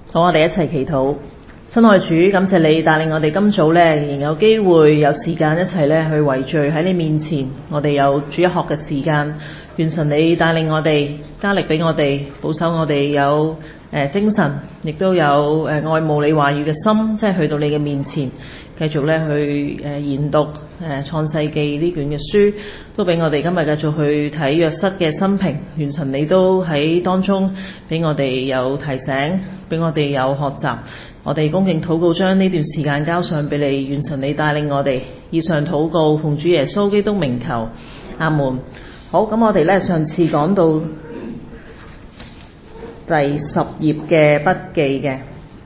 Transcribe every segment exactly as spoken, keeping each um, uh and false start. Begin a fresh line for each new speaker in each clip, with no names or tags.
好，我哋一齊祈禱。親愛主，感謝你帶領我哋今早呢，仍有機會有時間一齊呢去圍聚喺你面前。我哋有主日學嘅時間，願神你帶領我哋，加力俾我哋，保守我哋有誒、呃、精神，亦都有誒、呃、愛慕你話語嘅心，即係去到你嘅面前，繼續呢去誒、呃、研讀誒、呃、創世記呢卷嘅書，都俾我哋今日繼續去睇約瑟嘅生平。願神你都喺當中俾我哋有提醒，俾我哋有學習。我哋恭敬禱告，將呢段時間交上俾你，願神你帶領我哋。以上禱告奉主耶穌基督名求，阿門。好，咁我哋呢上次講到第十頁嘅筆記嘅，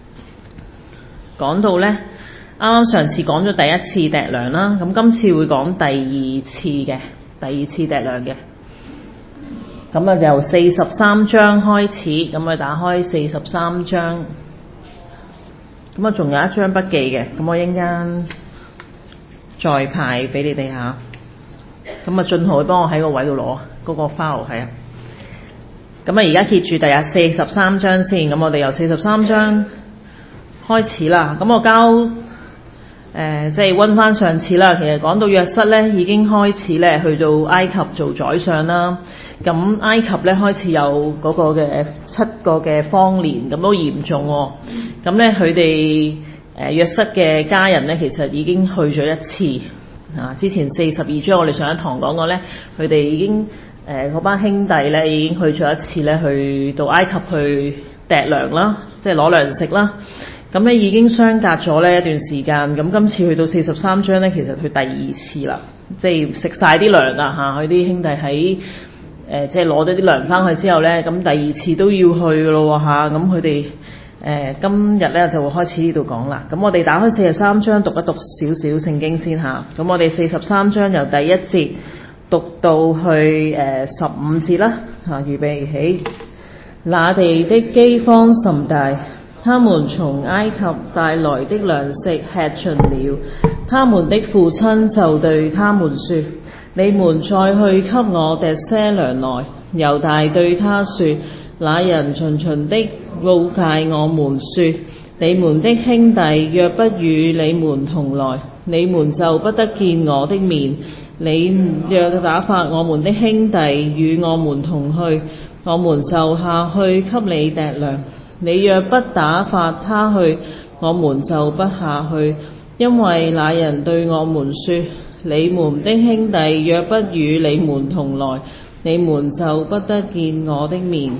講到呢啱啱上次講咗第一次糴糧啦，咁今次會講第二次嘅，第二次糴糧嘅。咁啊由四十三章開始，咁我打開四十三章。咁啊，仲有一張筆記嘅，咁我一陣間再派俾你哋下。咁啊，俊豪會幫我喺個位度攞嗰個 file 係啊。咁啊，而家揭住第日四十三章先。咁我哋由四十三章開始啦。咁我交誒，即係溫翻上次啦。其實講到約瑟咧，已經開始咧去到埃及做宰相啦。咁埃及咧開始有嗰個嘅七個嘅荒年，咁都嚴重喎、哦。咁咧佢哋誒約瑟嘅家人咧，其實已經去咗一次啊。之前四十二章我哋上一堂講過咧，佢哋已經誒嗰班兄弟咧已經去咗一次咧，去到埃及去糴糧啦，即係攞糧食啦。咁咧已經相隔咗咧一段時間。咁今次去到四十三章咧，其實佢第二次啦，即係食晒啲糧啦嚇。佢啲兄弟喺誒即係攞咗啲糧翻去之後咧，咁第二次都要去嘅咯喎嚇。咁佢哋誒今日咧就會開始呢度講啦。咁我哋打開四十三章讀一讀少少聖經先嚇。咁我哋四十三章由第一節讀到去誒十五節啦嚇。預備起，那地的饑荒甚大，他們從埃及帶來的糧食吃盡了。他們的父親就對他們說：你們再去給我糴些糧來。猶大對他說：那人循循的告誡我們說，你們的兄弟若不與你們同來，你們就不得見我的面。你若打發我們的兄弟與我們同去，我們就下去給你糴糧。你若不打發他去，我們就不下去，因為那人對我們說，你們的兄弟若不與你們同來，你們就不得見我的面。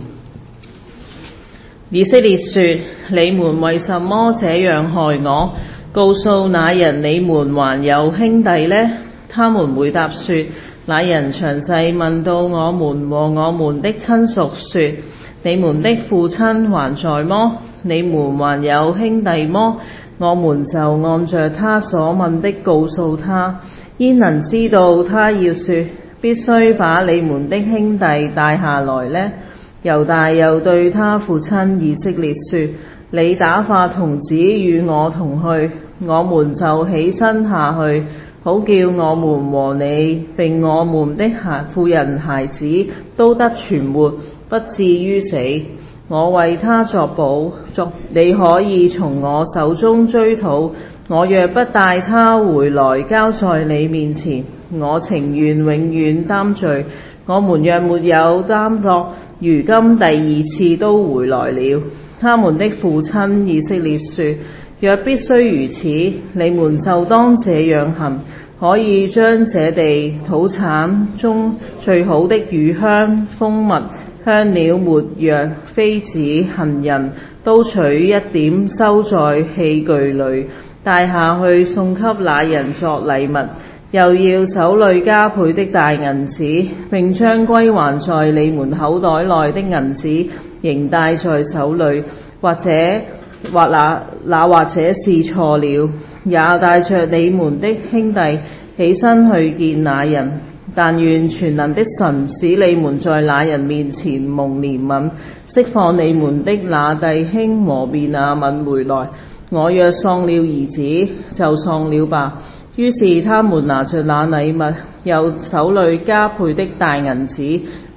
以色列說：你們為什麼這樣害我？告訴那人你們還有兄弟呢？他們回答說：那人詳細問到我們和我們的親屬說：你們的父親還在麼？你們還有兄弟麼？我們就按着他所問的告訴他。焉能知道他要說必須把你們的兄弟帶下來呢？猶大又對他父親以色列說：你打發童子與我同去，我們就起身下去，好叫我們和你並我們的孩婦人孩子都得存活，不至於死。我為他作保，作你可以從我手中追討。我若不帶他回來交在你面前，我情願永遠擔罪。我們若沒有擔當，如今第二次都回來了。他們的父親以色列說：若必須如此，你們就當這樣行，可以將這地土產中最好的乳香、蜂蜜、香料、沒藥、榧子、杏仁都取一點收在器具裏，帶下去送給那人作禮物。又要手裏加倍的大銀子，並將歸還在你們口袋內的銀子仍帶在手裏。或者或那那或者是錯了，也帶着你們的兄弟起身去見那人。但願全能的神使你們在那人面前蒙憐憫，釋放你們的那弟兄和便雅憫回來。我若喪了兒子，就喪了吧。於是他們拿着那禮物，又手裏加倍的大銀子，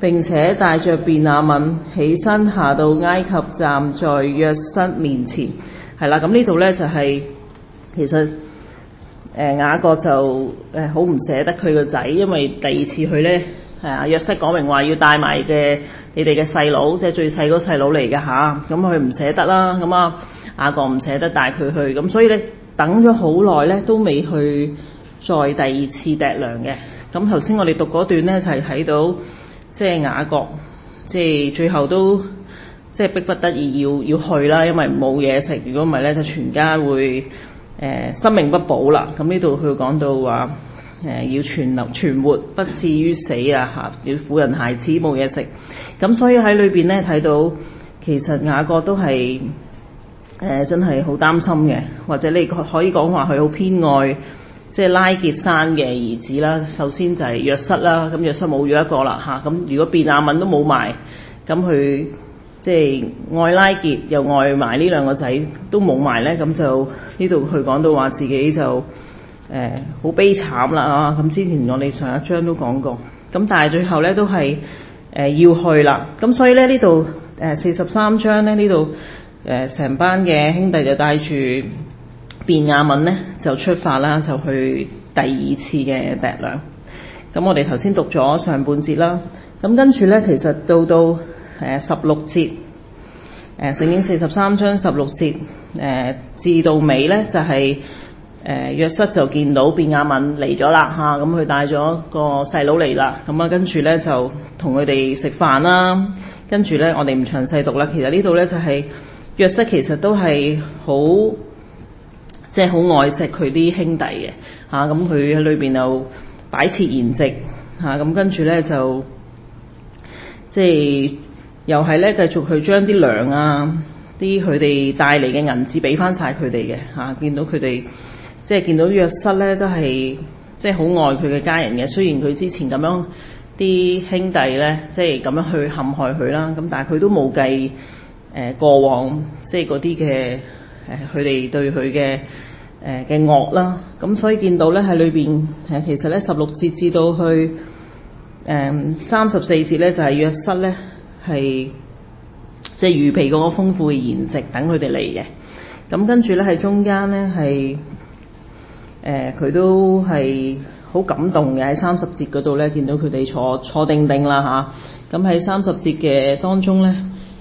並且帶着便雅憫起身下到埃及，站在約瑟面前。係啦，咁呢度咧就係、是、其實誒、呃、雅各就誒好唔捨得佢個仔，因為第二次去咧係啊約瑟講明話要帶埋嘅你哋嘅細佬，即係最細嗰細佬嚟嘅吓，咁佢唔捨得啦，咁啊雅各唔捨得帶佢去，咁所以咧等咗好耐咧都未去再第二次糴糧嘅。咁頭先我哋讀嗰段咧就係、是、睇到即係雅各即係最後都即係逼不得已要要去啦，因為冇嘢食，如果唔係咧就全家會誒、呃、生命不保啦。咁呢度佢講到話誒、呃、要存留存活，不至於死啊嚇，要婦人孩子冇嘢食。咁所以喺裏邊咧睇到其實雅各都係誒、呃、真係好擔心嘅，或者你可以講話佢好偏愛即係拉結山嘅兒子啦。首先就係約瑟啦，咁約瑟冇咗一個啦嚇，咁如果便雅憫都冇埋，咁佢即係愛拉結又愛埋呢兩個仔都冇埋咧，咁就呢度佢講到話自己就誒好、呃、悲慘啦啊！咁之前我哋上一章都講過，咁但係最後咧都係誒、呃、要去啦。咁所以咧呢度誒四十三章咧呢度誒成班嘅兄弟就帶住便雅憫咧就出發啦，就去第二次嘅糴糧。咁我哋頭先讀咗上半節啦，咁跟住咧其實到到誒十六節，誒聖經四十三章十六節，誒、呃、至到尾咧就係、是、誒、呃、約瑟就見到便雅憫嚟咗啦嚇，咁佢帶咗個細佬嚟啦，咁啊跟住咧就同佢哋食飯啦，跟住咧我哋唔詳細讀啦。其實呢度咧就係、是、約瑟其實都係好即係好愛錫佢啲兄弟嘅嚇，咁佢喺裏邊又擺設筵席嚇，咁、啊、跟住咧就即係。又係咧，繼續去將啲糧啊，啲佢哋帶嚟嘅銀紙俾翻晒佢哋嘅嚇。見到佢哋，即係見到約瑟咧，都係即係好愛佢嘅家人嘅。雖然佢之前咁樣啲兄弟咧，即係咁樣去陷害佢啦，咁但係佢都冇計誒、呃、過往，即係嗰啲嘅誒佢哋對佢嘅誒嘅惡啦。咁所以見到咧喺裏邊誒，其實咧十六節至到去誒三十四節咧，就係、是、約瑟咧。係即係預備嗰個豐富嘅筵席等佢哋嚟嘅，咁跟住咧喺中間咧係誒佢都係好感動嘅，喺三十節嗰度咧見到佢哋坐坐定定啦嚇，咁喺三十節嘅當中咧誒、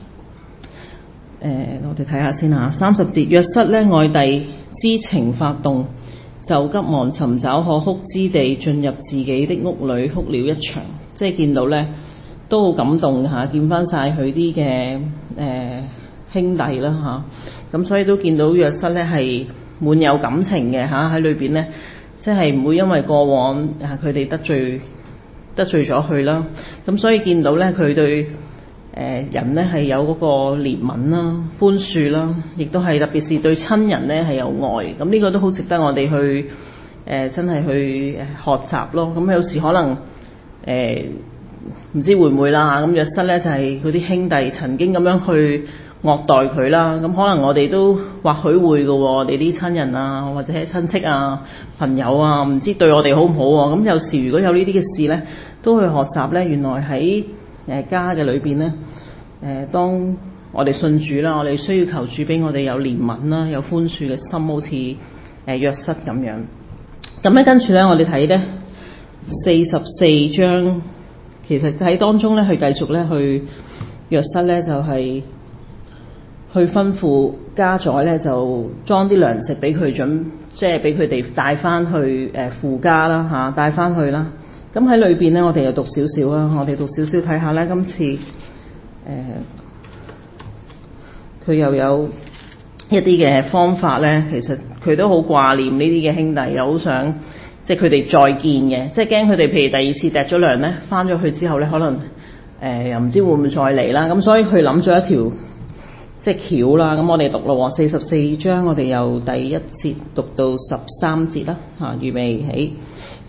呃、我哋睇下先嚇，三十節約瑟咧愛弟之情發動，就急忙尋找可哭之地，進入自己的屋裏哭了一場，即係見到咧。都好感動嚇，見翻晒佢啲嘅誒兄弟啦嚇，咁所以都見到約瑟咧係滿有感情嘅嚇，喺裏邊咧，即係唔會因為過往啊佢哋得罪得罪咗佢啦，咁所以見到咧佢對誒人咧係有嗰個憐憫啦、寬恕啦，亦都係特別是對親人咧係有愛，咁呢個都好值得我哋去誒、呃、真係去學習咯。咁有時可能誒。呃唔知會唔會啦嚇，咁約瑟咧就係嗰啲兄弟曾經咁樣去惡待佢啦，咁可能我哋都或許會嘅喎，我哋啲親人啊或者係親戚啊朋友啊，唔知對我哋好唔好喎？咁有時如果有呢啲嘅事咧，都去學習咧，原來喺誒家嘅裏邊咧，誒當我哋信主啦，我哋需要求主俾我哋有憐憫啦，有寬恕嘅心，好似誒約瑟咁樣。咁咧跟住咧，我哋睇咧四十四章。其實喺當中咧，佢繼續咧去約瑟咧，就係、是、去吩咐家宰咧，就裝啲糧食俾佢準，即係俾佢哋帶翻去誒父家啦嚇，帶翻去啦。咁喺裏邊咧，我哋又讀少少啦，我哋讀少少睇下咧，今次誒佢、呃、又有一啲嘅方法咧，其實佢都好掛念呢啲嘅兄弟，又好想。即係佢哋再見嘅，即係驚佢哋譬如第二次糴咗糧咧，翻咗去之後咧，可能誒、呃、又唔知會唔會再嚟啦。咁所以佢諗咗一條即係橋啦。咁我哋讀咯，四十四章我哋由第一節讀到十三節啦嚇，預備起。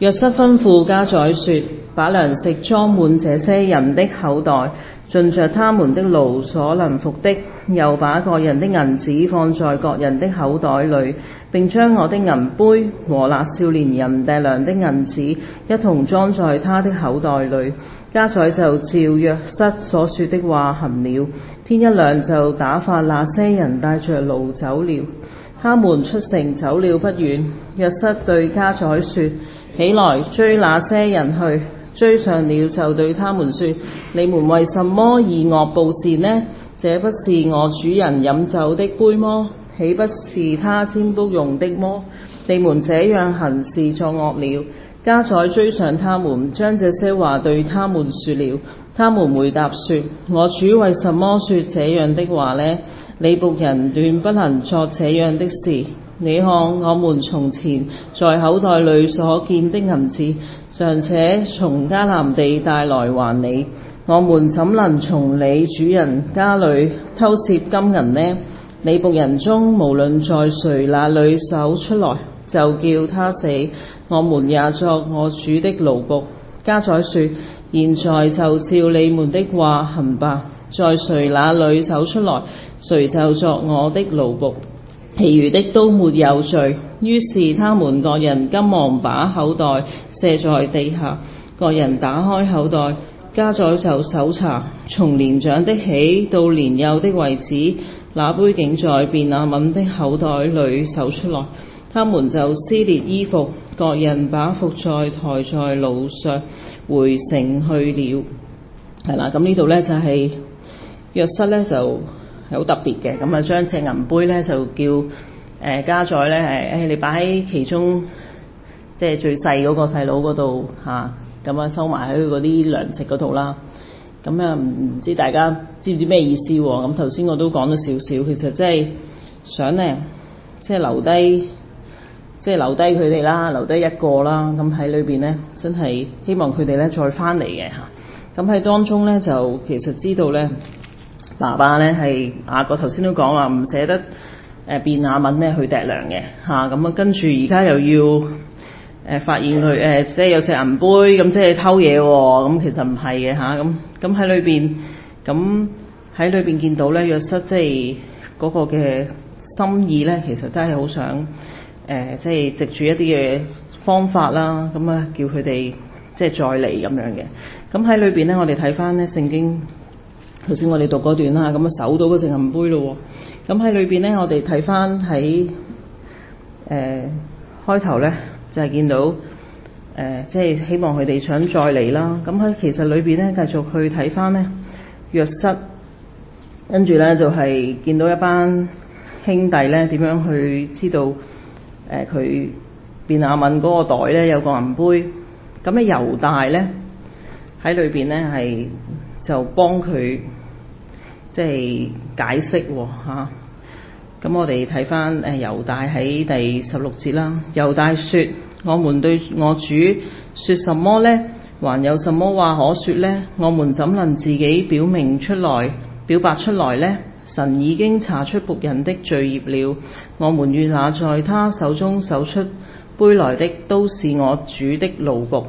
約瑟吩咐家宰說：把糧食裝滿這些人的口袋，盡着他們的勞所能服的，又把各人的銀子放在各人的口袋裏，並將我的銀杯和那少年人糴糧的銀子一同裝在他的口袋裏。家宰就照約瑟所說的話行了。天一亮就打發那些人帶着驢走了。他們出城走了不遠，約瑟對家宰說：起來，追那些人去。追上了就對他們說：你們為什麼以惡報善呢？這不是我主人飲酒的杯麼？豈不是他占卜用的麼？你們這樣行是作惡了。家宰追上他們，將這些話對他們說了。他們回答說：我主為什麼說這樣的話呢？你僕人斷不能作這樣的事。你看，我們從前在口袋裏所見的銀子，尚且從迦南地帶來還你，我們怎能從你主人家裏偷竊金銀呢？你僕人中無論在誰那裏搜出來，就叫他死，我們也作我主的奴僕。家宰說：現在就照你們的話行吧，在誰那裏搜出來，誰就作我的奴僕。其餘的都沒有罪。於是他們各人急忙把口袋卸在地下，各人打開口袋，家宰就搜查，從年長的起到年幼的為止，那杯竟在便雅憫的口袋裏搜出來。他們就撕裂衣服，各人把服載抬在路上回城去了。係啦，咁呢度呢，就係約瑟呢就係好特別嘅，咁啊將隻銀杯呢，就叫誒、呃、家宰呢，係誒你擺喺其中，即係最細嗰個細佬嗰度嚇，咁啊收埋喺佢嗰啲糧食嗰度啦。咁啊唔知大家知唔知咩意思喎？咁頭先我都講咗少少，其實即係想呢，即係留低。即係留低佢哋啦，留低一個啦，咁喺裏邊呢，真係希望佢哋呢再翻嚟嘅嚇。咁喺當中呢，就其實知道呢，爸爸呢係雅各頭先都講話唔捨得誒便雅憫呢去糴糧嘅嚇，咁啊跟住而家又要誒、呃、發現佢誒、呃、即係有隻銀杯，咁即係偷嘢喎，咁其實唔係嘅嚇，咁咁喺裏邊，咁喺裏邊見到呢，約瑟即係嗰個嘅心意呢，其實都係好想。誒、呃，即係藉住一啲嘅方法啦，咁啊叫佢哋即係再嚟咁樣嘅。咁喺裏邊呢，我哋睇翻呢聖經，頭先我哋讀嗰段啦，咁啊搜到嗰隻銀杯咯。咁喺裏邊呢，我哋睇翻喺誒開頭呢，就係、是、見到誒、呃，即係希望佢哋想再嚟啦。咁喺其實裏邊呢，繼續去睇翻呢約瑟，跟住呢，就係、是、見到一班兄弟呢點樣去知道。誒佢便雅憫嗰個袋咧有個銀杯，咁咧猶大咧喺裏邊咧係就幫佢即係解釋喎嚇。咁我哋睇翻誒猶大喺第十六節啦。猶大說：我們對我主說什麼呢？還有什麼話可說呢？我們怎能自己表明出來、表白出來呢？神已經查出僕人的罪孽了。我們與那在他手中搜出杯來的，都是我主的奴僕。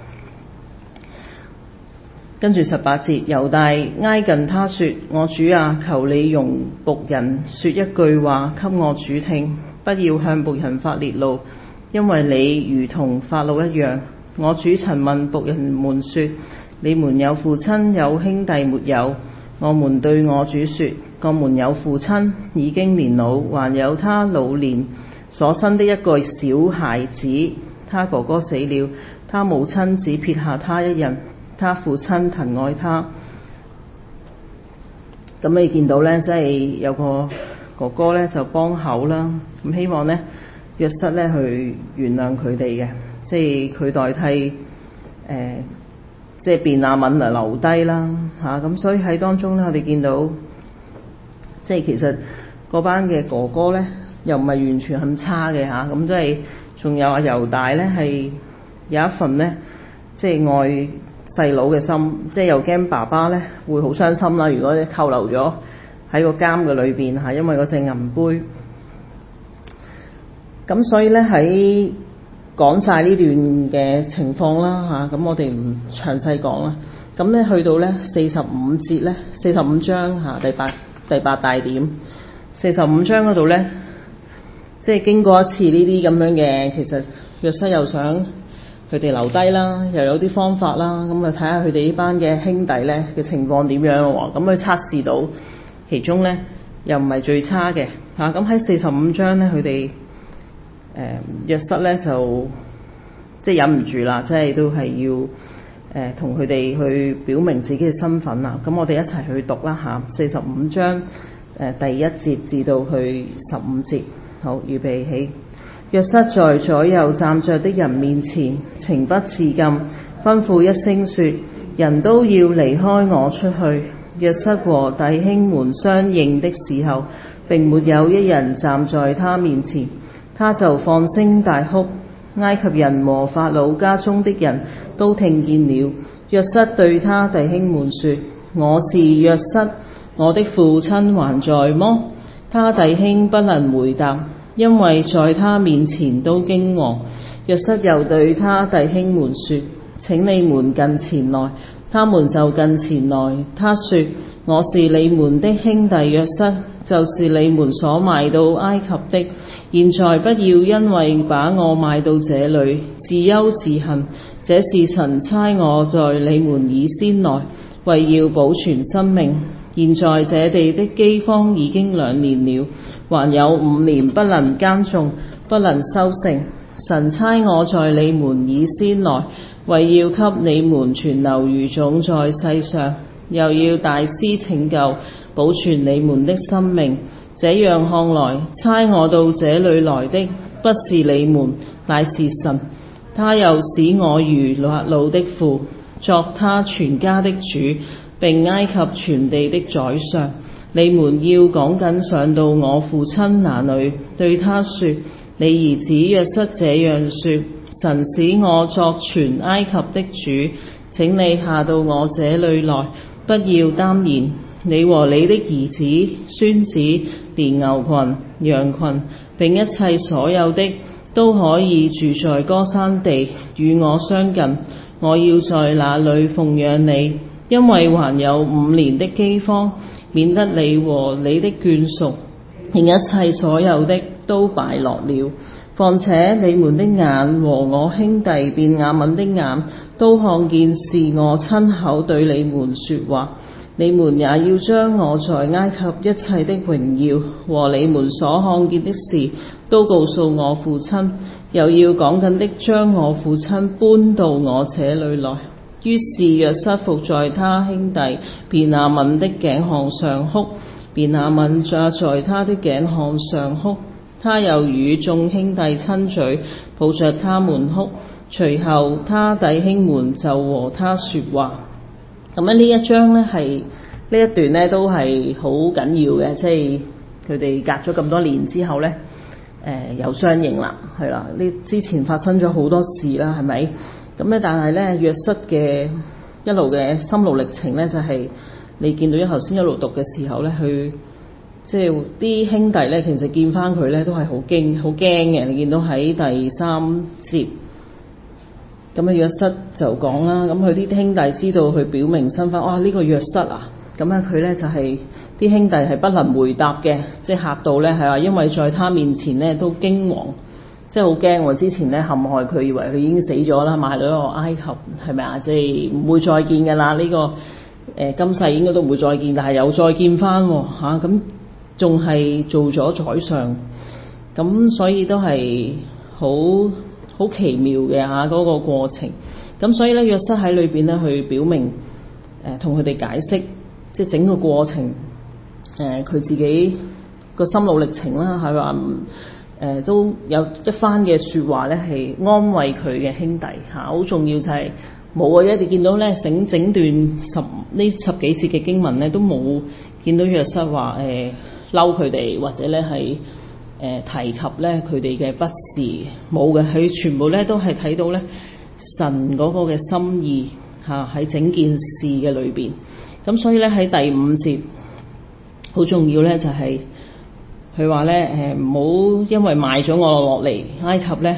跟住十八節，猶大挨近他說：我主啊，求你容僕人說一句話給我主聽，不要向僕人發烈怒，因為你如同法老一樣。我主曾問僕人們說：你們有父親有兄弟沒有？我們對我主說：我們有父親，已經年老，還有他老年所生的一個小孩子。他哥哥死了，他母親只撇下他一人，他父親疼愛他。咁你見到呢，即係有個哥哥呢，就幫口啦。咁希望呢，約瑟呢去原諒佢哋嘅，即係佢代替誒。呃即係便雅憫嚟留低啦嚇，咁、啊、所以喺當中咧，我哋見到即係其實嗰班嘅哥哥咧，又唔係完全咁差嘅嚇，咁、啊、即係仲有阿猶大咧，係有一份咧，即係愛細佬嘅心，即係又驚爸爸咧會好傷心啦。如果你扣留咗喺個監嘅裏邊嚇，因為嗰隻銀杯，咁所以咧喺講晒呢段嘅情況啦嚇，咁我哋唔詳細講啦。咁咧去到咧四十五節咧，四十五章嚇第八第八大點，四十五章嗰度咧，即係經過一次呢啲咁樣嘅，其實約瑟又想佢哋留低啦，又有啲方法啦，咁啊睇下佢哋呢班嘅兄弟咧嘅情況點樣喎，咁佢測試到其中咧又唔係最差嘅嚇，咁喺四十五章咧佢哋誒約瑟咧就即係忍唔住啦，即係都係要。誒同佢哋去表明自己嘅身份啦，咁我哋一齊去讀啦嚇，四十五章誒、呃、第一節至到去十五節，好，預備起。約瑟在左右站着的人面前，情不自禁，吩咐一聲說：人都要離開我出去。約瑟和弟兄們相認的時候，並沒有一人站在他面前，他就放聲大哭。埃及人和法老家中的人都聽見了。約瑟對他弟兄們說：我是約瑟，我的父親還在麼？他弟兄不能回答，因為在他面前都驚惶。約瑟又對他弟兄們說：請你們近前來。他們就近前來。他說：我是你們的兄弟約瑟，就是你們所賣到埃及的。現在不要因為把我賣到這裏，自憂自恨。這是神差我在你們以先來，為要保存生命。現在這地的饑荒已經兩年了，還有五年不能耕種，不能收成。神差我在你們以先來，為要給你們存留餘種在世上，又要大施拯救，保存你們的生命。這樣看來，差我到這裏來的不是你們，乃是神。他又使我如法老的父，作他全家的主，並埃及全地的宰相。你們要趕緊上到我父親那裏，對他說：你兒子約瑟這樣說，神使我作全埃及的主，請你下到我這裏來，不要耽延。你和你的兒子、孫子，連牛群、羊群，並一切所有的，都可以住在歌珊地，與我相近。我要在那裏奉養你，因為還有五年的饑荒，免得你和你的眷屬，並一切所有的都敗落了。況且你們的眼和我兄弟便雅憫的眼，都看見是我親口對你們說話。你們也要將我在埃及一切的榮耀和你們所看見的事都告訴我父親，又要趕緊的將我父親搬到我這裏來。於是約瑟伏在他兄弟便雅憫的頸項上哭，便雅憫也在他的頸項上哭。他又與眾兄弟親嘴，抱着他們哭。隨後他弟兄們就和他說話。咁樣呢一章呢，係呢一段呢都係好緊要嘅，即係佢哋隔咗咁多年之後呢，誒、呃、又相認啦，係啦，呢之前發生咗好多事啦，係咪？咁咧，但係呢，約瑟嘅一路嘅心路歷程呢，就係、是、你見到一頭先一路讀嘅時候呢，佢即係啲兄弟呢，其實見翻佢呢都係好驚好驚嘅。你見到喺第三節。咁啊，約瑟就講啦，咁佢啲兄弟知道佢表明身份，哇！呢、這個約瑟啊，咁啊佢咧就係、是、啲兄弟係不能回答嘅，即係嚇到咧係話，因為在他面前咧都驚惶，即係好驚喎。之前咧陷害佢，以為佢已經死咗啦，賣到一個埃及，係咪啊？即係唔會再見㗎啦。呢、這個誒、呃、今世應該都唔會再見，但係又再見翻喎嚇，咁仲係做咗宰相，咁所以都係好。好奇妙嘅嚇嗰個過程，咁所以咧約瑟喺裏邊咧去表明，誒同佢哋解釋，即係整個過程，誒、呃、佢自己個心路歷程啦，係話誒都有一番嘅説話咧，係安慰佢嘅兄弟嚇，好、啊、重要就係冇啊！一哋見到咧整整段十呢十幾節嘅經文咧，都冇見到約瑟話誒嬲佢哋，或者咧係。誒、呃、提及咧佢哋嘅不是冇嘅，佢全部咧都係睇到咧神嗰個嘅心意嚇喺、啊、整件事嘅裏邊。咁所以咧喺第五節好重要咧，就係佢話咧誒唔好因為賣咗我落嚟埃及咧，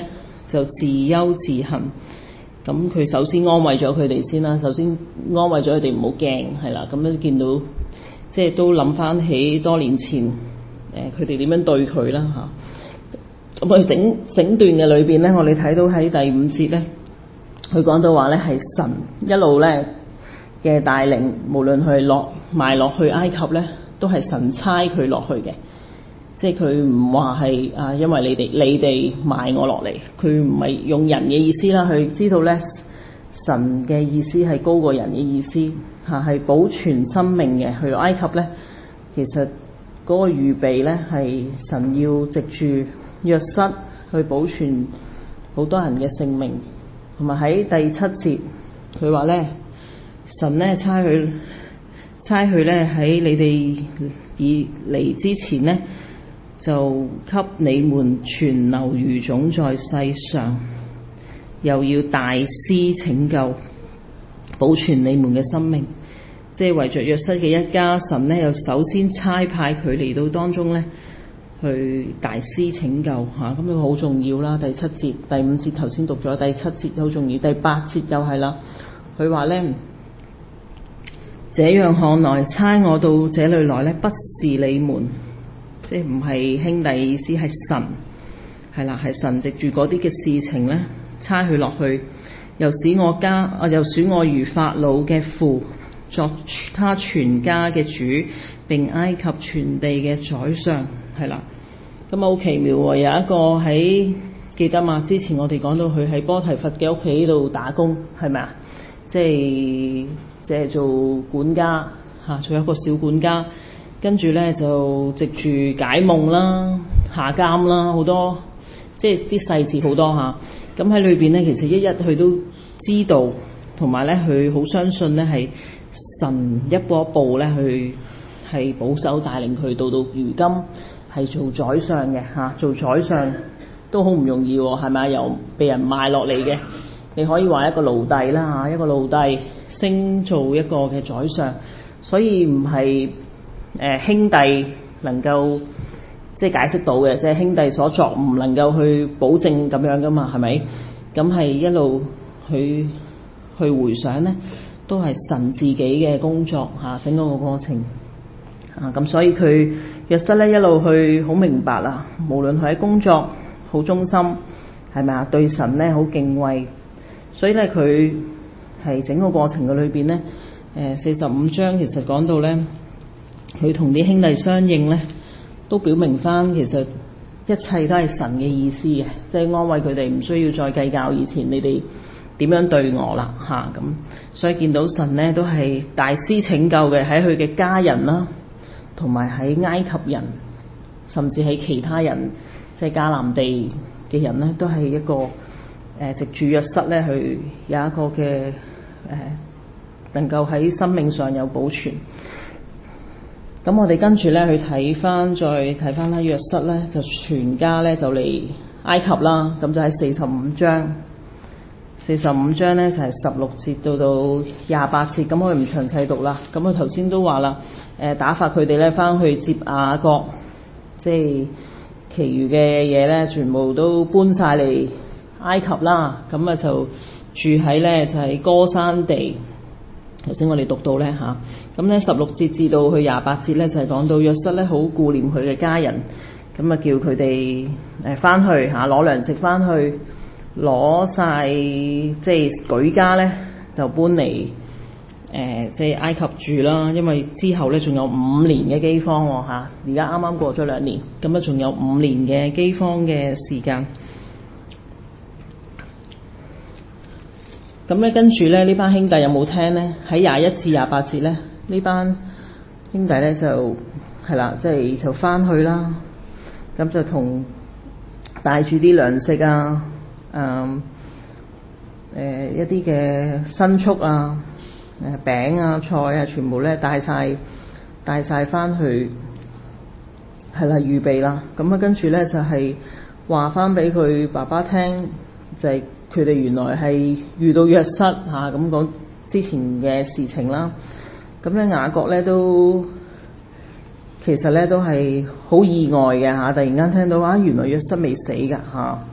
就自憂自恨。咁佢首先安慰咗佢哋先啦，首先安慰咗佢哋唔好驚，係啦。咁樣見到即係都諗翻起多年前誒佢哋點樣對佢啦嚇。咁佢整整段嘅裏邊咧，我哋睇到喺第五節咧，佢講到話咧係神一路咧嘅帶領，無論佢落賣落去埃及咧，都係神差佢落去嘅。即係佢唔話係啊，因為你哋你哋賣我落嚟，佢唔係用人嘅意思啦。佢知道咧神嘅意思係高過人嘅意思嚇，係保存生命嘅。去埃及咧，其實嗰個預備咧係神要藉住約瑟去保存好多人嘅性命。同埋喺第七節佢話咧，神咧差佢差佢咧喺你哋以嚟之前咧，就給你們存留餘種在世上，又要大施拯救，保存你們嘅生命。即係為着約瑟嘅一家，神呢又首先差派佢嚟到當中呢去大施拯救嚇，咁樣好重要啦。第七節、第五節頭先讀咗，第七節好重要，第八節又係啦。佢話呢，這樣看來，差我到這裏來呢，不是你們。即係唔係兄弟意思，係神係啦，係神藉住嗰啲嘅事情咧，差佢落去，又使我家啊，又選我如法老嘅父，作他全家嘅主，並埃及全地嘅宰相，係啦。咁好奇妙喎！有一個喺記得嘛？之前我哋講到佢喺波提乏嘅屋企度打工，係咪啊？即係即係做管家嚇，做一個小管家。跟住咧就藉住解夢啦、下監啦，好多即係啲細節好多嚇。咁喺裏邊咧，其實一一佢都知道，同埋咧佢好相信咧係神一步一步咧去係保守帶領佢到到如今係做宰相嘅嚇。做宰相都好唔容易喎，係咪？由被人賣落嚟嘅，你可以話一個奴隸啦嚇，一個奴隸升做一個嘅宰相，所以唔係。誒、呃、兄弟能夠即係解釋到嘅，即係兄弟所作唔能夠去保證咁樣噶嘛，係咪？咁係一路去去回想呢，都係神自己嘅工作嚇、啊，整個個過程啊，咁所以佢約瑟咧一路去好明白啦，無論佢喺工作好忠心，係咪啊？對神咧好敬畏，所以咧佢係整個過程嘅裏邊呢，誒四十五章其實講到咧。佢同啲兄弟相應咧，都表明翻其實一切都係神嘅意思嘅，即係安慰佢哋唔需要再計較以前你哋點樣對我啦嚇咁。所以見到神咧都係大施拯救嘅，喺佢嘅家人啦，同埋喺埃及人，甚至喺其他人，即係迦南地嘅人咧，都係一個誒、呃、藉住約瑟咧，去有一個嘅誒、呃、能夠喺生命上有保存。咁我哋跟住咧去睇翻，再睇翻啦。約瑟咧就全家咧就嚟埃及啦。咁就喺四十五章，四十五章咧就係十六節到到廿八節。咁我哋唔詳細讀啦。咁我頭先都話啦，誒打發佢哋咧翻去接雅各，即係其餘嘅嘢咧，全部都搬晒嚟埃及啦。咁啊就住喺咧就係歌珊地。頭先我哋讀到咧嚇，咁咧十六節至到去廿八節咧就係講到約瑟咧好顧念佢嘅家人，咁啊叫佢哋誒翻去嚇攞糧食翻去，攞晒即係舉家咧就搬嚟誒即係埃及住啦，因為之後咧仲有五年嘅饑荒喎嚇，而家啱啱過咗兩年，咁啊仲有五年嘅饑荒嘅時間。咁咧跟住咧呢班兄弟有冇聽呢？喺廿一至廿八節咧，呢班兄弟咧就係啦，即係就翻、是、去啦。咁就同帶住啲糧食啊，誒、嗯呃、一啲嘅牲畜啊、誒餅啊、菜啊，全部咧帶晒帶晒翻去，係啦預備啦。咁啊跟住咧就係話翻俾佢爸爸聽，就係、是。佢哋原來係遇到約瑟嚇咁講之前嘅事情啦，咁咧雅各咧都其實咧都係好意外嘅嚇，突然間聽到啊原來約瑟未死㗎嚇，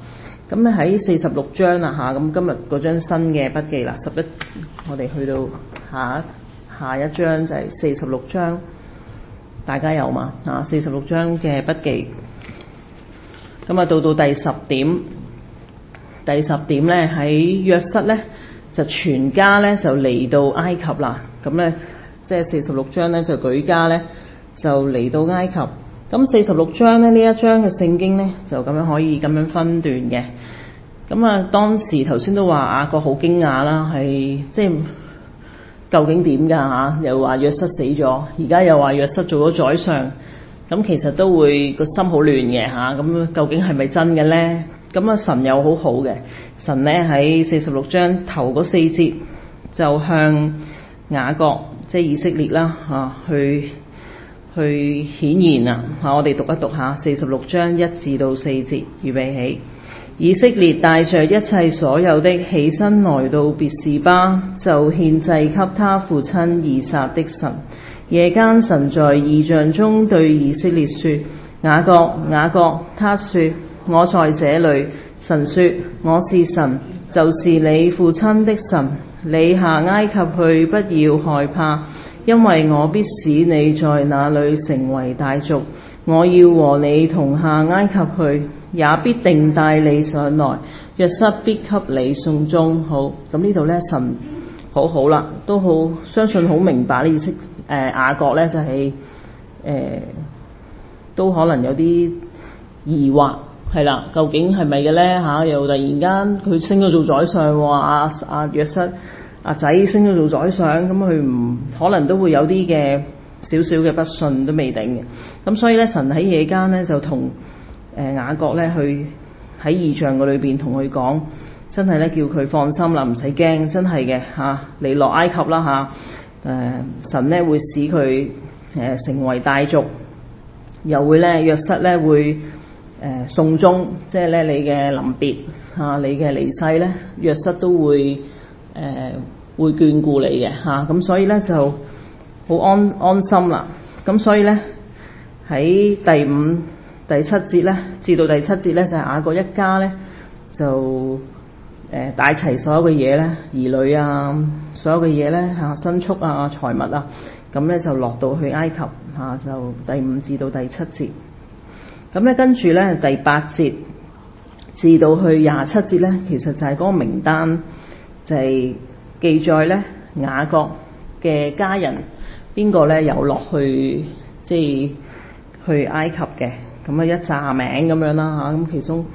咁咧喺四十六章啦嚇，咁今日嗰張新嘅筆記啦，十一我哋去到下一下一章就係四十六章，大家有嘛啊？四十六章嘅筆記，咁啊到到第十點，第十點咧喺約瑟咧就全家咧就嚟到埃及啦，咁咧即係四十六章咧就舉家咧就嚟到埃及。咁四十六章咧呢一章嘅聖經咧就咁樣可以咁樣分段嘅。咁啊當時頭先都話雅各好驚訝啦，係即係究竟點㗎嚇？又話約瑟死咗，而家又話約瑟做咗宰相，咁其實都會個心好亂嘅嚇。咁究竟係咪真嘅咧？咁啊神又好好嘅，神咧喺四十六章頭嗰四節就向雅各即係以色列啦嚇去。去顯現啊！我哋讀一讀下四十六章一至到四節，預備起。以色列帶着一切所有的起身來到別是巴，就獻祭給他父親以撒的神。夜間神在異象中對以色列說：雅各，雅各，他說：我在這裏。神說：我是神，就是你父親的神。你下埃及去，不要害怕。因為我必使你在那裏成為大族，我要和你同下埃及去，也必定帶你上來。約瑟必給你送終。好，咁呢度咧神好好啦，都好相信好明白呢意思。誒、呃、雅各咧就係、是、誒、呃、都可能有啲疑惑，係啦，究竟係咪嘅咧嚇？又突然間佢升咗做宰相喎，阿阿約瑟。阿仔升咗做宰相，咁佢唔可能都會有啲嘅少少嘅不信都未定嘅。咁所以咧，神喺夜間咧就同誒雅各咧去喺異象嘅裏邊同佢講，真係咧叫佢放心啦，唔使驚，真係嘅嚇，你落埃及啦嚇。誒、啊、神咧會使佢誒成為大族，又會咧約瑟咧會誒、呃、送終，即係咧你嘅臨別嚇，你嘅離世咧，約瑟都會誒。呃會眷顧你嘅嚇，咁、啊、所以咧就好安安心啦。咁所以咧喺第五、第七節咧，至到第七節咧就係、是、雅各一家咧就誒帶齊所有嘅嘢咧，兒女啊，所有嘅嘢咧嚇，牲畜啊、財物啊，咁咧就落到去埃及嚇、啊，就第五至到第七節。咁咧跟住咧第八節至到去廿七節咧，其實就係嗰個名單就係、是。記載咧雅各嘅家人邊個咧有落去即係去埃及嘅，咁啊一紮名咁樣啦嚇，咁其中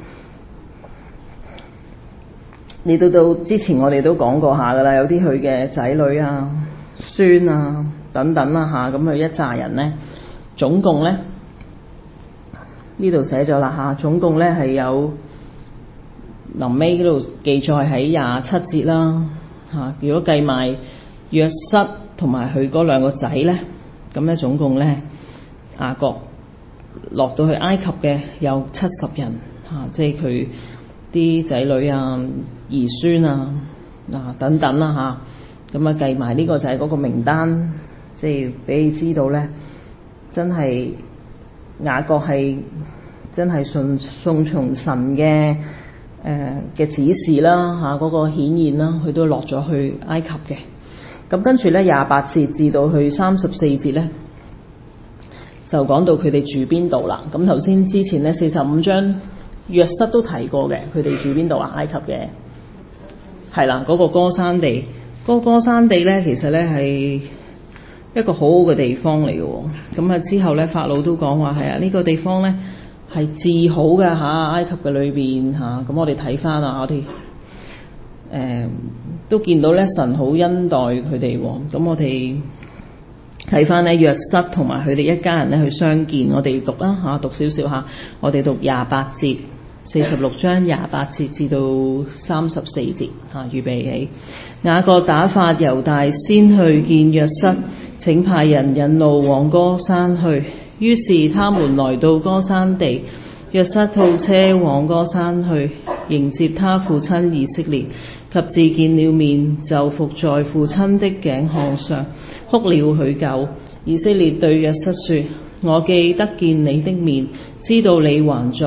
你到到之前我哋都講過下噶啦，有啲佢嘅仔女啊、孫啊等等啦嚇，咁佢一紮人咧總共咧呢度寫咗啦嚇，總共咧係有臨尾嗰度記載喺廿七節啦。嚇！如果計埋約瑟同埋佢嗰兩個仔咧，咁咧總共咧雅各落到去埃及嘅有七十人嚇、啊，即係佢啲仔女啊、兒孫啊嗱、啊、等等啦嚇。咁啊計埋呢個就係嗰個名單，即係俾你知道咧，真係雅各係真係順順從神嘅。誒嘅、呃、指示啦嚇，嗰、啊那個顯現啦，佢都落咗去埃及嘅。咁跟住咧廿八節至到去三十四節咧，就講到佢哋住邊度啦。咁頭先之前咧四十五章約瑟都提過嘅，佢哋住邊度啊？埃及嘅係啦，嗰、那個歌珊地，嗰、那個歌珊地咧其實咧係一個好好嘅地方嚟嘅喎。咁啊之後咧法老都講話係啊，呢、這個地方咧。係至好嘅嚇，埃及嘅裏邊嚇，咁我哋睇翻啊，我哋誒、呃、都見到咧神好恩待佢哋喎，咁我哋睇翻咧約瑟同埋佢哋一家人咧去相見，我哋讀啦嚇，讀少少嚇，我哋讀廿八節，四十六章廿八節至到三十四節嚇，預備起。雅各打發猶大先去見約瑟，請派人引路往歌珊去。於是他們來到歌珊地，約瑟套車往歌珊去迎接他父親以色列，及至見了面，就伏在父親的頸項上，哭了許久。以色列對約瑟說：我既得見你的面，知道你還在，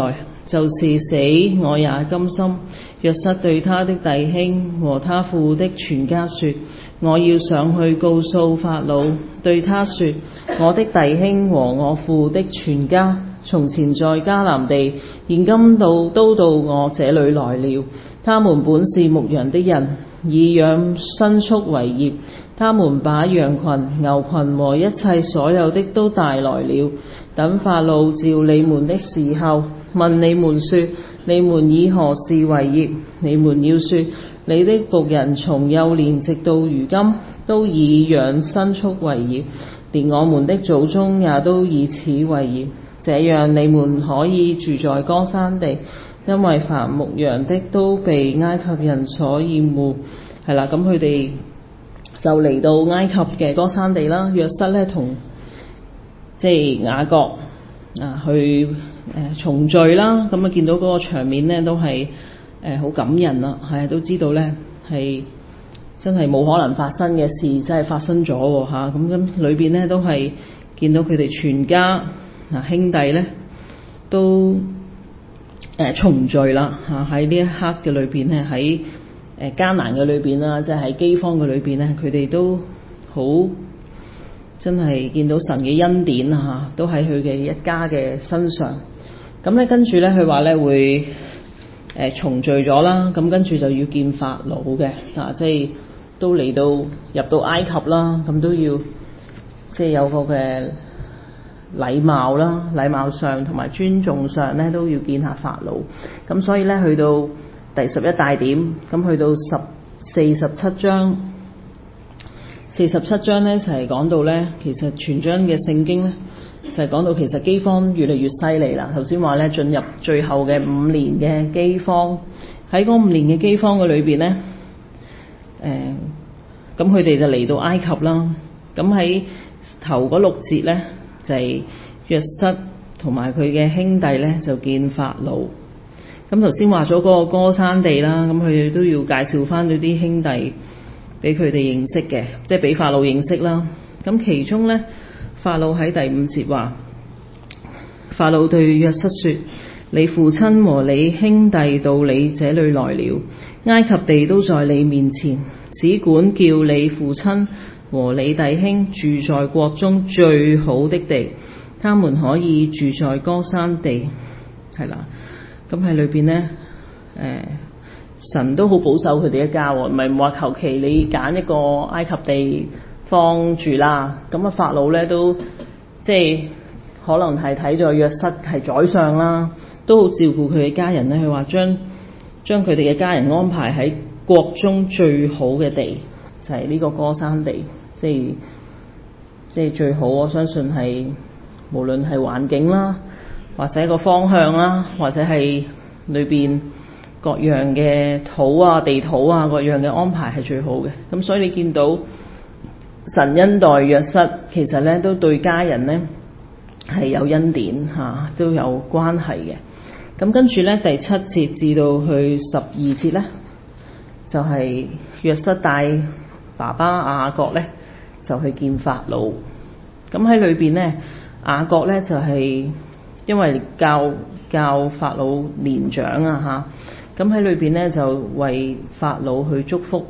就是死，我也甘心。約瑟對他的弟兄和他父的全家說：我要上去告訴法老，對他說：我的弟兄和我父的全家，從前在迦南地，現今到都到我這裏來了。他們本是牧羊的人，以養牲畜為業。他們把羊群、牛群和一切所有的都帶來了。等法老召你們的時候，問你們說：你們以何事為業？你們要說：你的僕人從幼年直到如今，都以養牲畜為業，連我們的祖宗也都以此為業。這樣你們可以住在歌珊地，因為凡牧羊的都被埃及人所厭惡。係啦，咁佢哋就嚟到埃及嘅歌珊地啦。約瑟咧同即係雅各啊去誒、呃、重聚啦。咁啊見到嗰個場面咧都係誒好感人啦，係都知道咧係真係冇可能發生嘅事，真係發生咗喎嚇。咁咁裏邊咧都係見到佢哋全家嗱兄弟咧都誒、呃、重聚啦嚇。喺呢一刻嘅裏邊咧，喺誒艱難嘅裏邊啦，即係喺饑荒嘅裏邊咧，佢哋都好真係見到神嘅恩典啊！都喺佢嘅一家嘅身上。咁咧跟住咧，佢話咧會誒、呃、重聚咗啦。咁跟住就要見法老嘅啊，即係都嚟到入到埃及啦。咁都要即係有個嘅禮貌啦，禮貌上同埋尊重上咧都要見下法老。咁所以咧去到第十一大點，咁去到十四十七章，四十七章咧就係、是、講到咧，其實全章嘅聖經咧就係、是、講到其實饑荒越嚟越犀利啦。頭先話咧進入最後嘅五年嘅饑荒，喺嗰五年嘅饑荒嘅裏邊咧，誒咁佢哋就嚟到埃及啦。咁喺頭嗰六節咧就係、是、約瑟同埋佢嘅兄弟咧就見法老。咁頭先話咗嗰個歌珊地啦，咁佢哋都要介紹翻嗰啲兄弟俾佢哋認識嘅，即係俾法老認識啦。咁其中咧，法老喺第五節話：法老對約瑟說：你父親和你兄弟到你這裏來了，埃及地都在你面前，只管叫你父親和你弟兄住在國中最好的地，他們可以住在歌珊地。係啦。咁喺裏邊咧，誒、呃、神都好保守佢哋一家喎，唔係話求其你揀一個埃及地方住啦。咁啊，法老咧都即係可能係睇咗約瑟係宰相啦，都好照顧佢嘅家人咧。佢話將將佢哋嘅家人安排喺國中最好嘅地，就係、是、呢個歌珊地，即係即係最好。我相信係無論係環境啦，或者一個方向啦，或者係裏邊各樣嘅土啊、地土啊，各樣嘅安排係最好嘅。咁所以你見到神恩待約瑟，其實咧都對家人咧係有恩典嚇、啊，都有關係嘅。咁跟住咧第七節至到去十二節咧，就係、是、約瑟帶爸爸雅各咧就去見法老。咁喺裏邊咧，雅各咧就係、是。因為教教法老年長啊嚇，咁喺裏邊咧就為法老去祝福。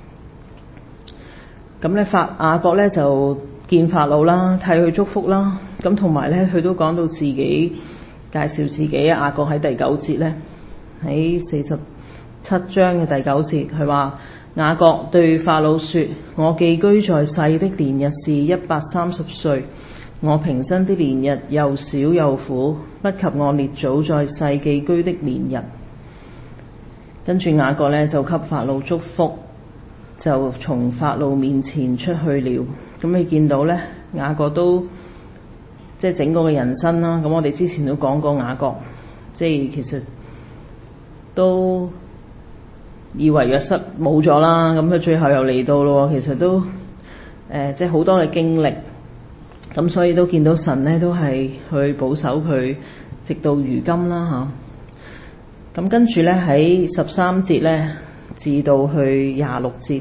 咁咧法雅各咧就見法老啦，替佢祝福啦。咁同埋咧佢都講到自己介紹自己啊。雅各喺第九節咧，喺四十七章嘅第九節，佢話雅各對法老說：我寄居在世的年日是一百三十歲。我平生的年日又少又苦，不及我列祖在世寄居的年日。跟住雅各呢就給法老祝福，就從法老面前出去了。咁你見到呢，雅各都即係整個嘅人生啦。咁我哋之前都講過雅各，即係其實都以為約瑟冇咗啦，咁佢最後又嚟到咯。其實都誒、呃、即係好多嘅經歷。咁所以都見到神咧都係去保守佢，直到如今啦嚇。咁跟住咧喺十三節咧至到去廿六節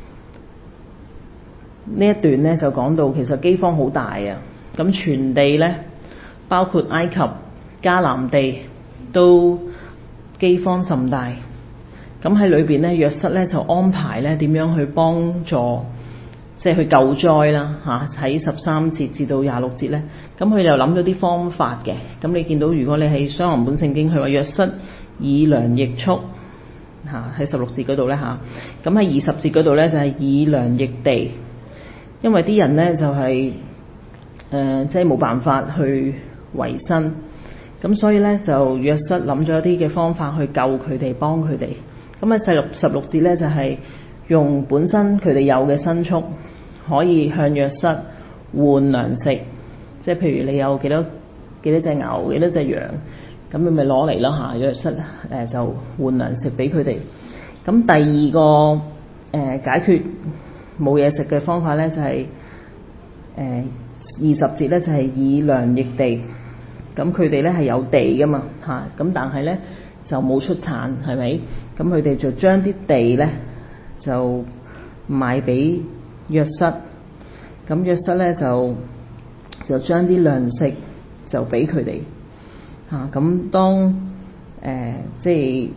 呢一段咧就講到其實饑荒好大啊。咁全地咧包括埃及、迦南地都饑荒甚大。咁喺裏邊咧，約瑟咧就安排咧點樣去幫助，即係去救災啦嚇。喺十三節至到廿六節咧，咁佢就諗咗啲方法嘅。咁你見到如果你係雙行本聖經，佢話約瑟以糧易畜嚇，喺十六節嗰度咧嚇。咁喺二十節嗰度咧就係以糧易地，因為啲人咧就係誒即係冇辦法去維生，咁所以咧就約瑟諗咗一啲嘅方法去救佢哋，幫佢哋。咁喺十六十六節咧就係、是、用本身佢哋有嘅牲畜，可以向約瑟換糧食，即係譬如你有幾多幾多隻牛、幾多隻羊，咁你咪攞嚟啦嚇。約瑟誒就換糧食俾佢哋。咁第二個誒、呃、解決冇嘢食嘅方法咧就係、是、誒、呃、二十節咧就係、是、以糧易地。咁佢哋咧係有地噶嘛嚇，咁但係咧就冇出產，係咪？咁佢哋就將啲地咧就賣俾約瑟，咁約瑟咧就就將啲糧食就俾佢哋嚇。咁當誒、呃、即係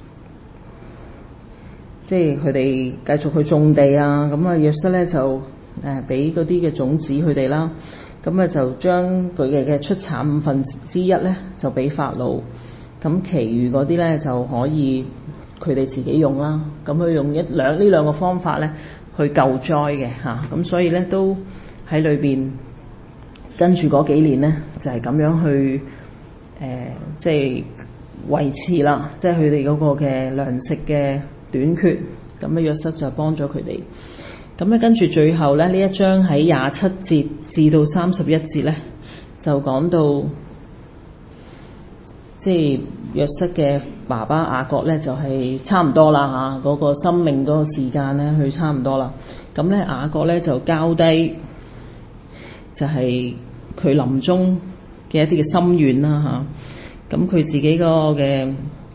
即係佢哋繼續去種地啊，咁啊約瑟咧就誒俾嗰啲嘅種子佢哋啦。咁啊就將佢嘅嘅出產五分之一咧就俾法老，咁其餘嗰啲咧就可以佢哋自己用啦。咁佢用一兩呢兩個方法咧去救災嘅嚇，咁所以咧都喺裏邊跟住嗰幾年咧就係咁樣去誒即係維持啦，即係佢哋嗰個嘅糧食嘅短缺，咁啊約瑟就幫咗佢哋。咁咧跟住最後咧呢一章喺廿七節至到三十一節咧就講到，即係約瑟嘅爸爸雅各咧就係、是、差唔多啦嚇，嗰、那個生命嗰個時間咧佢差唔多啦。咁咧雅各咧就交低就係佢臨終嘅一啲嘅心願啦嚇。咁佢自己嗰個嘅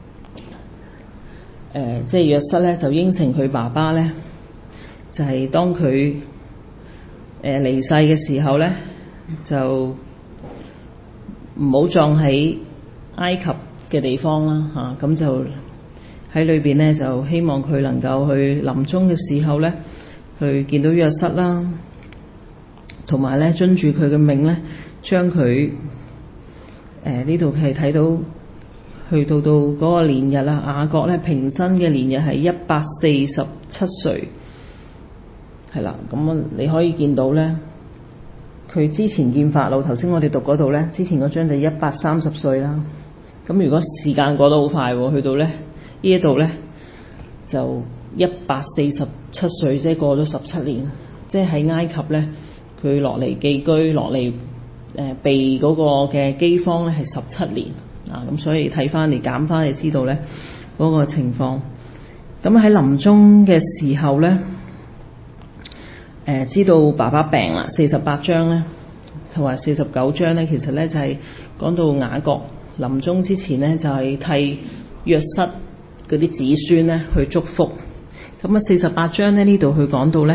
誒即係約瑟咧就應承佢爸爸咧。就係當佢誒離世嘅時候咧，就唔好葬喺埃及嘅地方啦嚇，咁、啊、就喺裏邊咧就希望佢能夠去臨終嘅時候咧，去見到約瑟啦，同埋咧遵住佢嘅命咧，將佢誒呢度係睇到去到到嗰個年日啦，雅各咧平生嘅年日係一百四十七歲。係啦，咁你可以見到咧，佢之前見法老，頭先我哋讀嗰度咧，之前嗰章就一百三十歲啦。咁如果時間過得好快喎，去到咧呢一度咧就一百四十七歲，即係過咗十七年，即係喺埃及咧，佢落嚟寄居，落嚟誒避嗰個嘅饑荒咧係十七年啊。咁所以睇翻嚟減翻，你知道咧嗰個情況。咁喺臨終嘅時候咧。誒、呃、知道爸爸病啦，四十八章咧同埋四十九章咧，其實咧就係、是、講到雅各臨終之前咧，就係、是、替約瑟嗰啲子孫咧去祝福。咁啊，四十八章咧呢度佢講到咧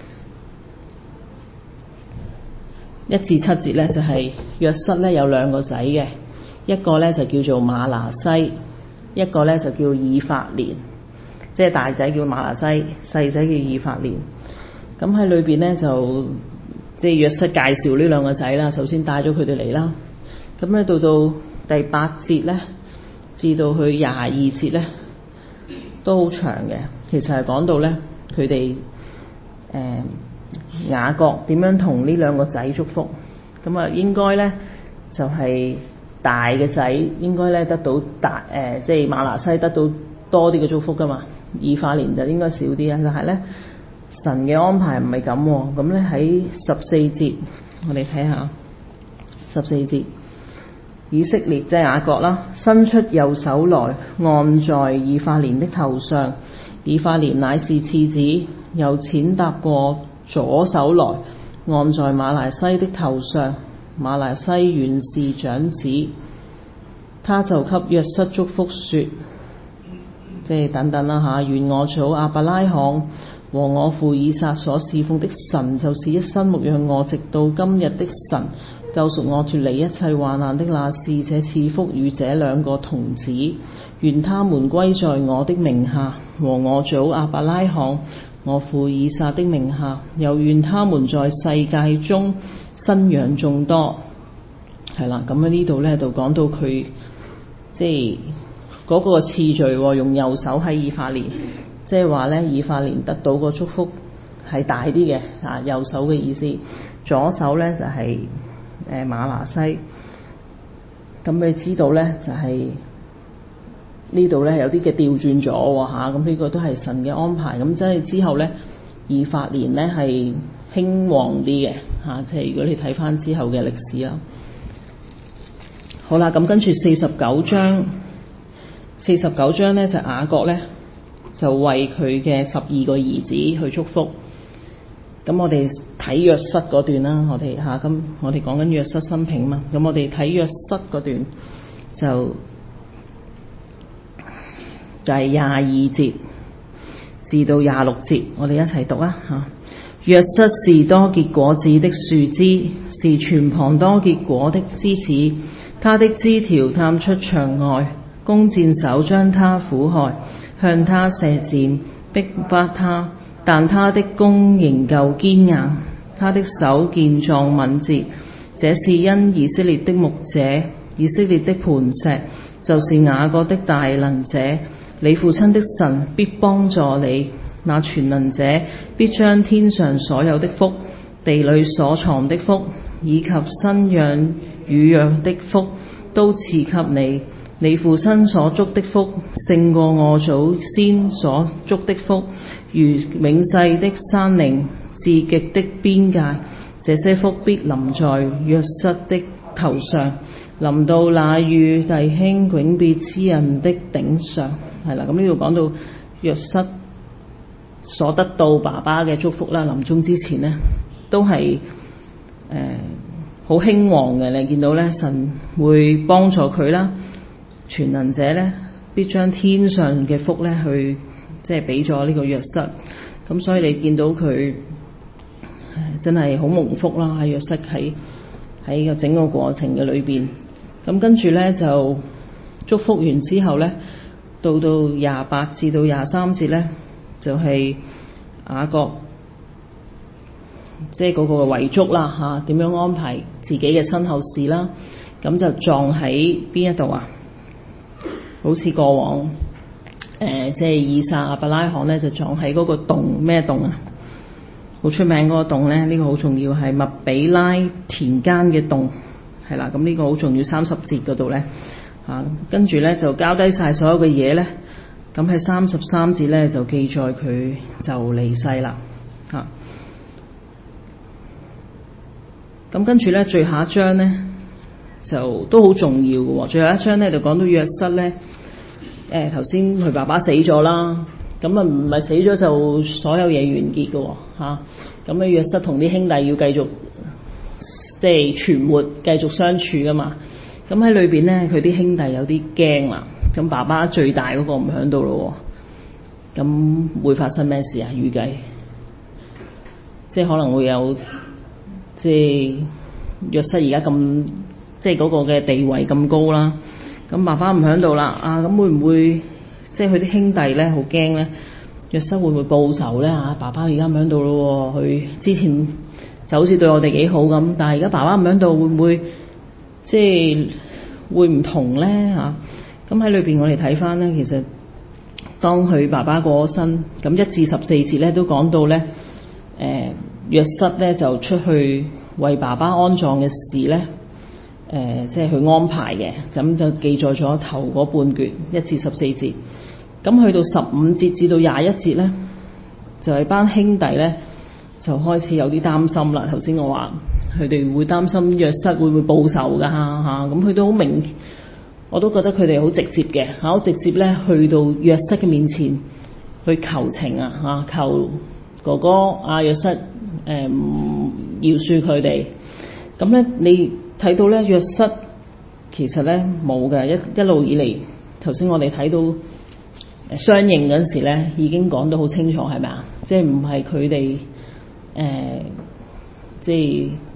一至七節咧，就係、是、約瑟咧有兩個仔嘅，一個咧就叫做馬拿西，一個咧就叫以法蓮，即係大仔叫馬拿西，細仔叫以法蓮。咁喺裏邊咧就即係約瑟介紹呢兩個仔啦，首先帶咗佢哋嚟啦。咁咧到到第八節咧至到去廿二節咧都好長嘅，其實係講到咧佢哋誒雅各點樣同呢兩個仔祝福。咁啊應該咧就係、是、大嘅仔應該咧得到大誒、呃、即係馬拿西得到多啲嘅祝福噶嘛，以法蓮就應該少啲啊，但係咧。神嘅安排唔係咁喎，咁咧喺十四節，我哋睇下十四節，以色列即係雅各啦，伸出右手來按在以法蓮的頭上，以法蓮乃是次子，又踐踏過左手來按在馬拿西的頭上，馬拿西原是長子，他就給約瑟祝福說，即係等等啦嚇，願我祖亞伯拉罕和我父以撒所侍奉的神，就是一生牧養我直到今日的神， 救贖我脫離一切患難的那是這賜福與這兩個童子，願他們歸在我的名下和我祖亞伯拉罕、我父以撒的名下，又願他們在世界中生養眾多。係啦，咁喺呢度咧就講到佢即係嗰個次序，用右手喺以法蓮，即係話咧以法蓮得到個祝福係大啲嘅啊，右手嘅意思，左手咧就係、是。誒馬拿西，咁你知道咧就係、是、呢度咧有啲嘅調轉咗喎嚇，咁呢個都係神嘅安排。咁即係之後咧，以法蓮咧係興旺啲嘅嚇，即係如果你睇翻之後嘅歷史啦。好啦，咁跟住四十九章，四十九章咧就雅各咧就為佢嘅十二個兒子去祝福。咁我哋睇約瑟嗰段啦，我哋嚇咁我哋講緊約瑟生平嘛，咁我哋睇約瑟嗰段就就係廿二節至到廿六節，我哋一齊讀啊嚇。約瑟是多結果子的樹枝，是泉旁多結果的枝子，他的枝條探出牆外，弓箭手將他苦害，向他射箭，逼迫他。但他的弓仍舊堅硬，他的手健壯敏捷。這是因以色列的牧者，以色列的磐石，就是雅各的大能者。你父親的神必幫助你，那全能者必將天上所有的福、地裏所藏的福，以及生養乳養的福，都賜給你。你父親所祝的福，勝過我祖先所祝的福，如永世的山嶺，至極的邊界。這些福必臨在約瑟的頭上，臨到那與弟兄永別之人的頂上。係啦，咁呢度講到約瑟所得到爸爸嘅祝福啦，臨終之前呢，都係誒好興旺嘅。你見到咧，神會幫助佢啦。全能者咧，必將天上嘅福咧，去即係俾咗呢個約瑟。咁所以你見到佢真係好蒙福啦，喺約瑟喺喺個整個過程嘅裏邊。咁跟住咧就祝福完之後咧，到到廿八至到廿三節咧，就係、是、雅各即係嗰個遺囑啦嚇，點樣安排自己嘅身後事啦。咁就葬喺邊一度啊？好似過往誒、呃，即係以撒亞伯拉罕咧，就葬喺嗰個洞，咩洞啊？好出名嗰個洞咧，呢、這個好重要，係麥比拉田間嘅洞，係啦。咁呢個好重要，三十節嗰度咧嚇，跟住咧就交低晒所有嘅嘢咧。咁喺三十三節咧就記載佢就離世啦嚇。咁跟住咧最後一章咧就都好重要嘅喎，最後一章咧就講到約瑟咧。誒頭先佢爸爸死咗啦，咁啊唔係死咗就所有嘢完結嘅喎嚇，咁啊約瑟同啲兄弟要繼續即係存活，繼續相處噶嘛。咁喺裏邊咧，佢啲兄弟有啲驚啦。咁爸爸最大嗰個唔喺度咯喎，咁會發生咩事啊？預計即係可能會有即係約瑟而家咁即係嗰個嘅地位咁高啦。咁爸爸唔喺度啦，啊咁會唔會即係佢啲兄弟咧好驚咧？約瑟會唔會報仇咧嚇？爸爸而家唔喺度咯喎，佢之前就好似對我哋幾好咁，但係而家爸爸唔喺度，會唔會即係會唔同咧嚇？咁喺裏邊我哋睇翻咧，其實當佢爸爸過咗身，咁一至十四節咧都講到咧，誒約瑟咧就出去為爸爸安葬嘅事咧。誒、呃，即係佢安排嘅，咁就記載咗頭嗰半段一至十四節。咁去到十五節至到廿一節咧，就係、是、班兄弟咧就開始有啲擔心啦。頭先我話佢哋會擔心約瑟會唔會報仇㗎嚇，咁佢都好明，我都覺得佢哋好直接嘅嚇，好直接咧去到約瑟嘅面前去求情啊嚇，求哥哥阿約瑟誒唔饒恕佢哋。咁咧你睇到咧約瑟其實咧冇嘅，一一路以嚟，頭先我哋睇到相認嗰陣時咧已經講得好清楚係咪啊？即係唔係佢哋誒即係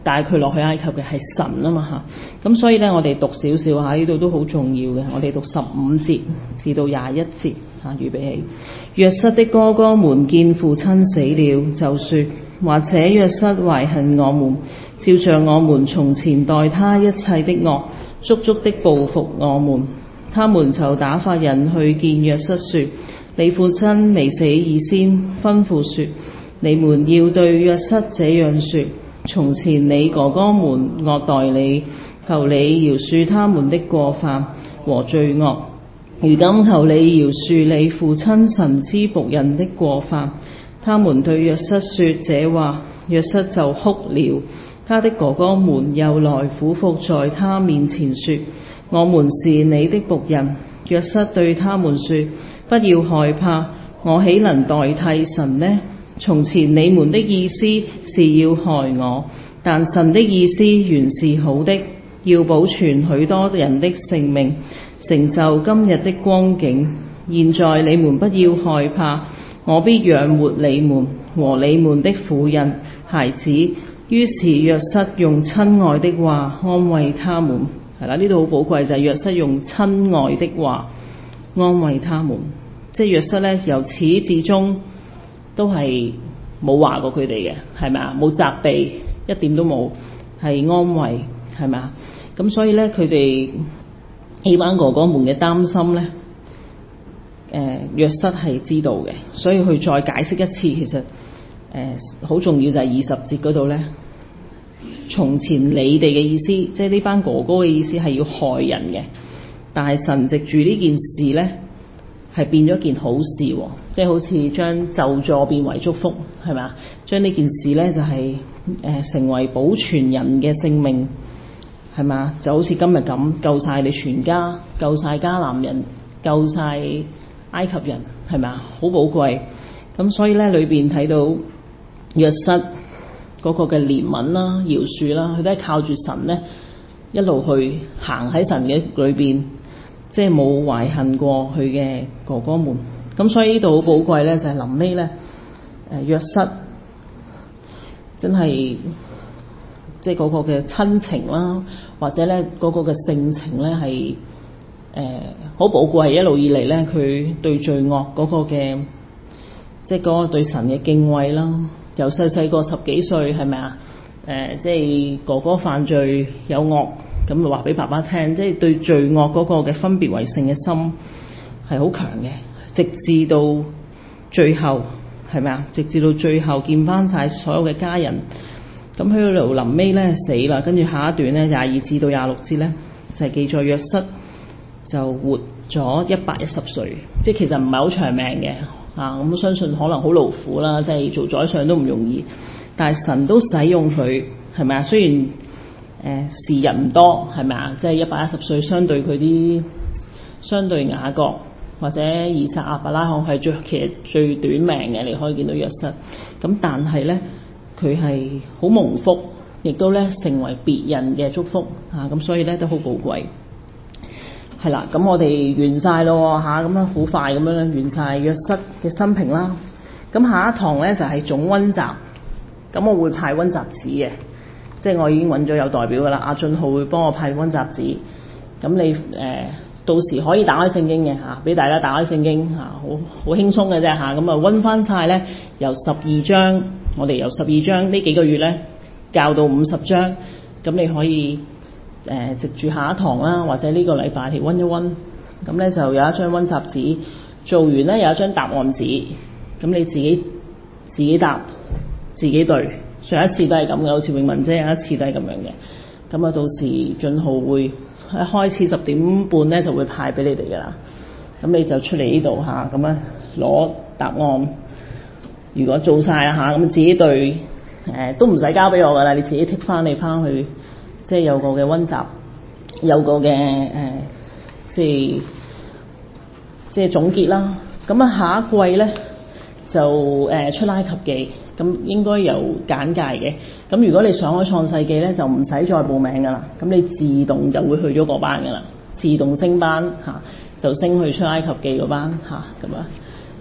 帶佢落去埃及嘅係神啊嘛嚇。咁所以咧，我哋讀少少嚇，呢度都好重要嘅。我哋讀十五節至到廿一節嚇，預備起。約瑟的哥哥們見父親死了，就說：或者約瑟懷恨我們，照着我們從前待他一切的惡，足足的報復我們。他們就打發人去見約瑟說：你父親未死以先，吩咐說，你們要對約瑟這樣說：從前你哥哥們惡待你，求你饒恕他們的過犯和罪惡。如今求你饒恕你父親神之僕人的過犯。他們對約瑟說這話，約瑟就哭了。他的哥哥們又來俯伏在他面前說：我們是你的僕人。約瑟對他們說：不要害怕，我豈能代替神呢？從前你們的意思是要害我，但神的意思原是好的，要保存許多人的性命，成就今日的光景。現在你們不要害怕，我必養活你們和你們的婦人孩子。於是約瑟用親愛的話安慰他們。係啦，呢度好寶貴就係、是、約瑟用親愛的話安慰他們。即係約瑟咧，由始至終都係冇話過佢哋嘅，係咪啊？冇責備，一點都冇，係安慰，係咪啊？咁所以咧，佢哋呢班哥哥們嘅擔心咧，誒、呃、約瑟係知道嘅，所以佢再解釋一次，其實誒好、呃、重要就係二十節嗰度咧。從前你哋嘅意思，即係呢班哥哥嘅意思係要害人嘅，但係神藉住呢件事咧，係變咗件好事喎，即係好似將咒詛變為祝福，係咪啊？將呢件事咧就係、是、誒、呃、成為保存人嘅性命，係咪啊？就好似今日咁救晒你全家，救晒迦南人，救晒埃及人，係咪啊？好寶貴。咁所以咧裏邊睇到約瑟嗰個嘅憐憫啦、饒恕啦，佢都係靠住神咧一路去行喺神嘅裏邊，即係冇懷恨過佢嘅哥哥們。咁所以呢度好寶貴咧，就係臨尾咧，誒約瑟真係即係嗰個嘅親情啦，或者咧嗰個嘅性情咧係誒好寶貴。一路以嚟咧，佢對罪惡嗰個嘅即係嗰個對神嘅敬畏啦。由細細個十幾歲係咪啊？誒、呃，即係哥哥犯罪有惡，咁就話俾爸爸聽，即係對罪惡嗰個嘅分別為聖嘅心係好強嘅。直至到最後係咪啊？直至到最後見翻晒所有嘅家人，咁去到臨尾咧死啦。跟住下一段咧廿二至到廿六節咧就係、是、記載約瑟就活咗一百一十歲，即係其實唔係好長命嘅。啊，咁相信可能好勞苦啦，即係做宰相都唔容易，但係神都使用佢，係咪啊？雖然誒、呃、時日唔多，係咪啊？即係一百一十歲，相對佢啲相對雅各或者以撒、亞伯拉罕係最其實最短命嘅，你可以見到約瑟。咁但係咧，佢係好蒙福，亦都咧成為別人嘅祝福啊！咁所以咧都好寶貴。係啦，咁我哋完晒咯嚇，咁樣好快咁樣完晒約瑟嘅生平啦。咁下一堂咧就係、是、總溫習，咁我會派溫習紙嘅，即係我已經揾咗有代表噶啦。阿俊浩會幫我派溫習紙，咁你誒、呃、到時可以打開聖經嘅嚇，俾大家打開聖經嚇，好好輕鬆嘅啫嚇。咁啊溫翻晒咧，由十二章，我哋由十二章呢幾個月咧教到五十章，咁你可以。誒、呃，藉住下一堂啦，或者呢個禮拜去溫一溫，咁咧就有一張溫習紙，做完咧有一張答案紙，咁你自己自己答，自己對。上一次都係咁嘅，好似永文姐有一次都係咁樣嘅。咁啊，到時俊浩會一開始十點半咧就會派俾你哋噶啦。咁你就出嚟呢度嚇，咁啊攞答案。如果做晒啊嚇，咁自己對，誒、呃、都唔使交俾我噶啦，你自己剔翻你翻去。即係有個嘅溫習，有個嘅誒、呃，即係即係總結啦。咁啊，下一季咧就誒、呃、出埃及記，咁應該有簡介嘅。咁如果你上開創世記咧，就唔使再報名噶啦。咁你自動就會去咗嗰班噶啦，自動升班嚇、啊，就升去出埃及記嗰班嚇咁啊。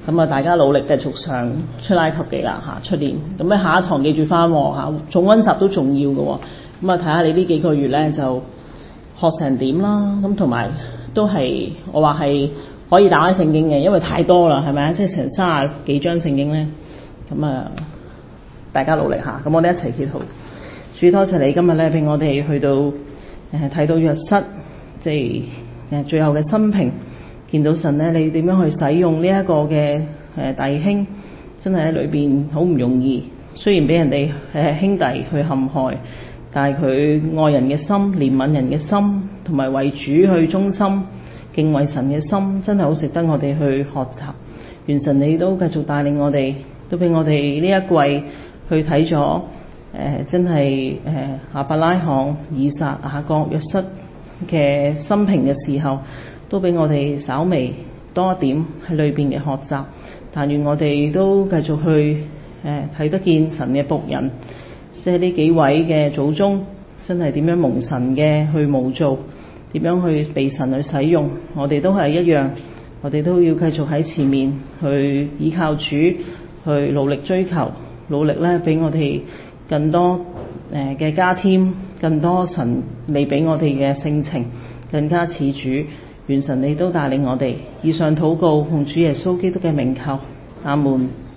咁啊，大家努力繼續上出埃及記啦嚇，出年咁咧下一堂記住翻嚇，重溫習都重要嘅喎。咁啊，睇下你呢幾個月咧就學成點啦。咁同埋都係我話係可以打開聖經嘅，因為太多啦，係咪啊？即係成三十幾章聖經咧。咁啊，大家努力下。咁我哋一齊祈禱。主多謝你今日咧俾我哋去到誒睇到約瑟，即係誒最後嘅生平。見到神咧，你點樣去使用呢一個嘅誒弟兄，真係喺裏邊好唔容易。雖然俾人哋誒兄弟去陷害，但係佢愛人嘅心、憐憫人嘅心，同埋為主去忠心、敬畏神嘅心，真係好值得我哋去學習。願神你都繼續帶領我哋，都俾我哋呢一季去睇咗誒，真係誒亞伯拉罕、以撒、雅各、約瑟嘅生平嘅時候。都俾我哋稍微多一點喺裏邊嘅學習，但願我哋都繼續去誒睇得見神嘅僕人，即係呢幾位嘅祖宗，真係點樣蒙神嘅去模造，點樣去被神去使用，我哋都係一樣，我哋都要繼續喺前面去依靠主，去努力追求，努力咧俾我哋更多誒嘅加添，更多神你俾我哋嘅性情，更加似主。願神你都帶領我哋，以上禱告奉主耶穌基督嘅名求，阿門。